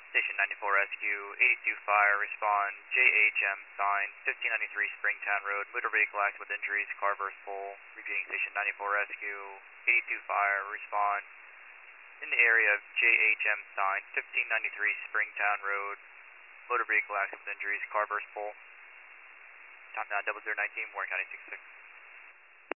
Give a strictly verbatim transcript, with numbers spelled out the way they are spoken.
Station ninety-four Rescue, eighty-two Fire, respond, J H M sign, fifteen ninety-three Springtown Road, motor vehicle accident with injuries, car burst full. Repeating Station ninety-four Rescue, eighty-two Fire, respond, in the area of J H M sign, fifteen ninety-three Springtown Road, motor vehicle accident with injuries, car burst full. Time now double zero nineteen, Warren County six six.